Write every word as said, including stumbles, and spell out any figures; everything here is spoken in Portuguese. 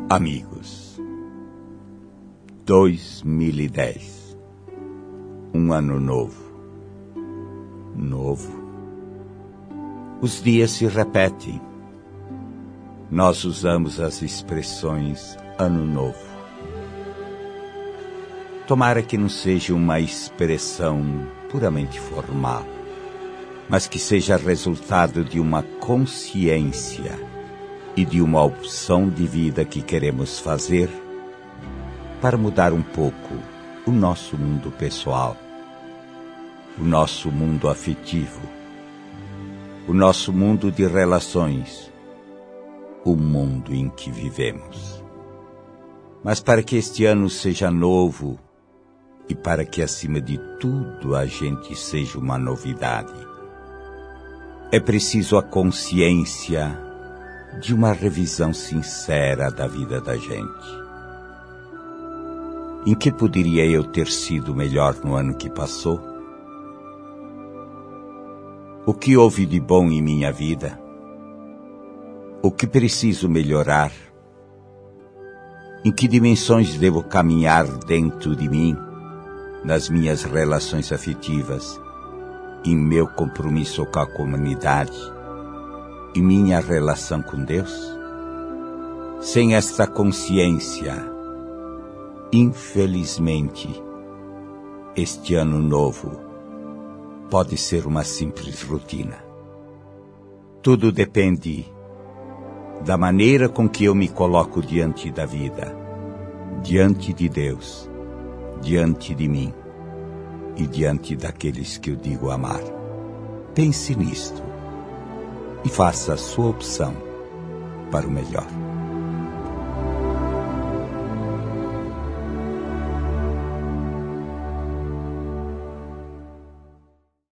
Amigos, dois mil e dez, um ano novo, novo. Os dias se repetem. Nós usamos as expressões ano novo. Tomara que não seja uma expressão puramente formal, mas que seja resultado de uma consciência e de uma opção de vida que queremos fazer para mudar um pouco o nosso mundo pessoal, o nosso mundo afetivo, o nosso mundo de relações, o mundo em que vivemos. Mas para que este ano seja novo e para que, acima de tudo, a gente seja uma novidade, é preciso a consciência de uma revisão sincera da vida da gente. Em que poderia eu ter sido melhor no ano que passou? O que houve de bom em minha vida? O que preciso melhorar? Em que dimensões devo caminhar dentro de mim, nas minhas relações afetivas, em meu compromisso com a comunidade, em minha relação com Deus? Sem esta consciência, infelizmente, este ano novo pode ser uma simples rotina. Tudo depende da maneira com que eu me coloco diante da vida, diante de Deus, diante de mim e diante daqueles que eu digo amar. Pense nisto e faça a sua opção para o melhor.